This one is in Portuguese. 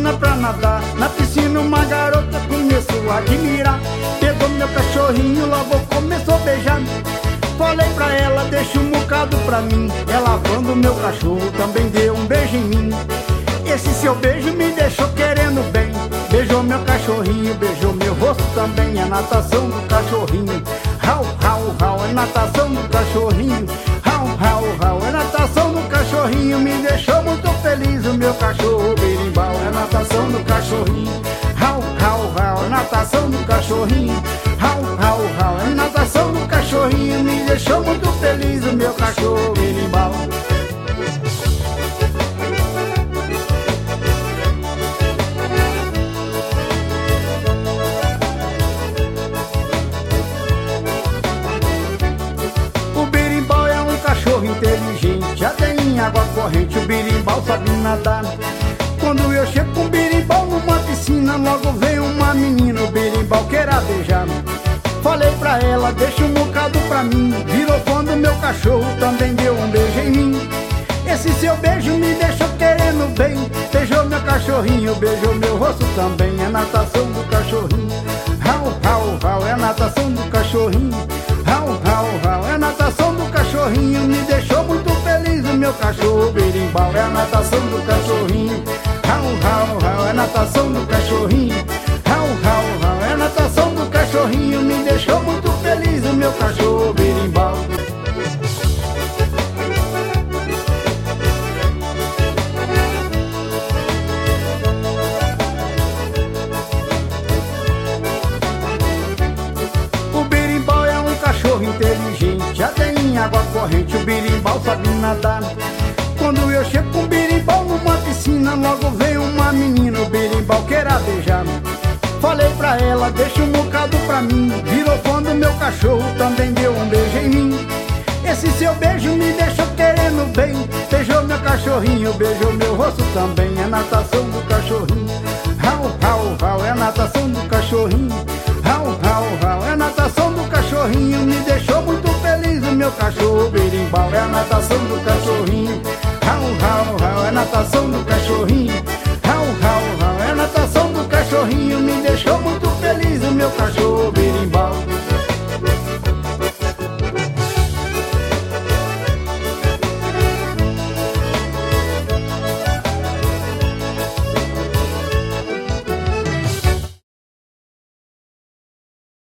ensina pra nadar. Na piscina uma garota começou a admirar. Pegou meu cachorrinho, logo começou a beijar. Falei pra ela, deixa um bocado pra mim. Ela, lavando meu cachorro, também deu um beijo em mim. Esse seu beijo me deixou querendo bem. Beijou meu cachorrinho, beijou meu rosto também. É natação do cachorrinho. Rau, rau, rau, é natação do cachorrinho. Rau, rau, rau, é natação do cachorrinho. Me deixou muito feliz o meu cachorro berimbau. É natação do cachorrinho. Rau, rau, rau, é natação do cachorrinho. Rau, rau, rau, é natação do cachorrinho. Me deixou muito feliz o meu cachorro berimbau. Inteligente, já tem água corrente, o berimbau sabe nadar. Quando eu chego com o berimbau numa piscina, logo vem uma menina, o berimbau queira beijar. Falei pra ela, deixa um bocado pra mim. Virou fã do meu cachorro, também deu um beijo em mim. Esse seu beijo me deixou querendo bem. Beijou meu cachorrinho, beijou meu rosto também. É natação do cachorrinho. Rau, rau, rau, é natação do cachorrinho. Rau, rau, rau, é natação do cachorrinho. Me deixou muito feliz o meu cachorro berimbau. É a natação do cachorrinho. Rau, rau, rau, é natação do cachorrinho. Rau, rau, rau, é natação do cachorrinho. Me deixou muito feliz o meu cachorro berimbau. Inteligente, já tem água corrente, o berimbau sabe nadar. Quando eu chego com o berimbau numa piscina, logo vem uma menina, o berimbau queira beijar. Falei pra ela, deixa um bocado pra mim. Virou fã do meu cachorro, também deu um beijo em mim. Esse seu beijo me deixou querendo bem. Beijou meu cachorrinho, beijou meu rosto também. É natação do cachorrinho. Rau, rau, rau, é natação do cachorrinho. Rau, rau, rau, é natação do cachorrinho. Me deixou muito feliz o meu cachorro berimbau. É a natação do cachorrinho. Rau, rau, rau, é natação do cachorrinho.